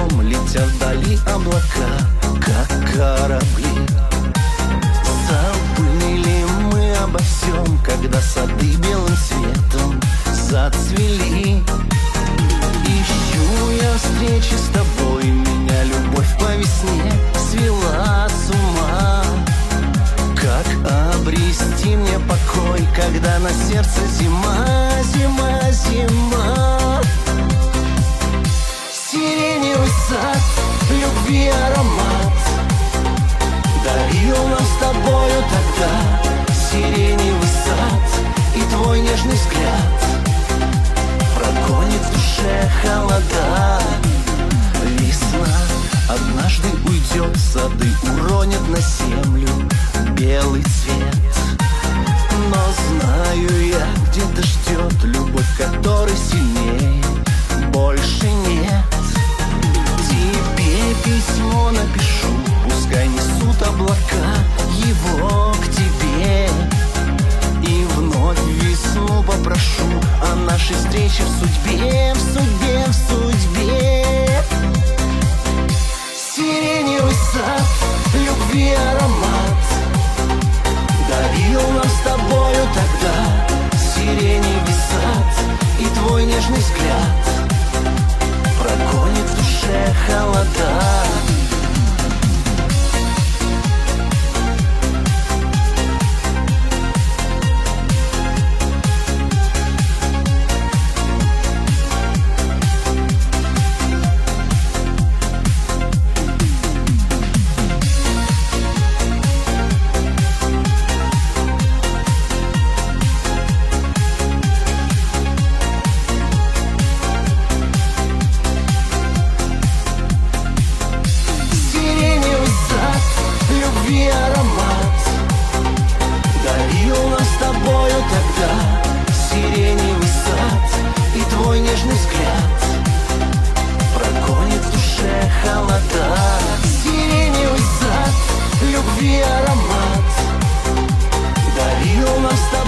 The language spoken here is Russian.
днем летят вдали облака, как корабли. Забыли мы обо всем, когда сады белым цветом зацвели. Ищу я встречи с тобой, меня любовь по весне свела с ума. Как обрести мне покой, когда на сердце зима, зима, зима? Сиреневый сад, любви аромат дарил нам с тобою тогда. Сиреневый сад и твой нежный взгляд прогонит в душе холода. Весна однажды уйдет, сады уронит на землю белый цвет. Но знаю я, где-то ждет любовь, которой сильнее больше нет. Тебе письмо напишу, пускай несут облака его к тебе. И вновь весну попрошу о нашей встрече в судьбе, в судьбе, в судьбе. Сиреневый сад, любви аромат дарил нам с тобою тогда. Сиреневый сад и твой нежный взгляд прогонит в душе холода. Аромат дарил нас с тобою тогда. Сиреневый сад и твой нежный взгляд прогонит в душе холода. Сиреневый сад, любви аромат дарил нас с тобою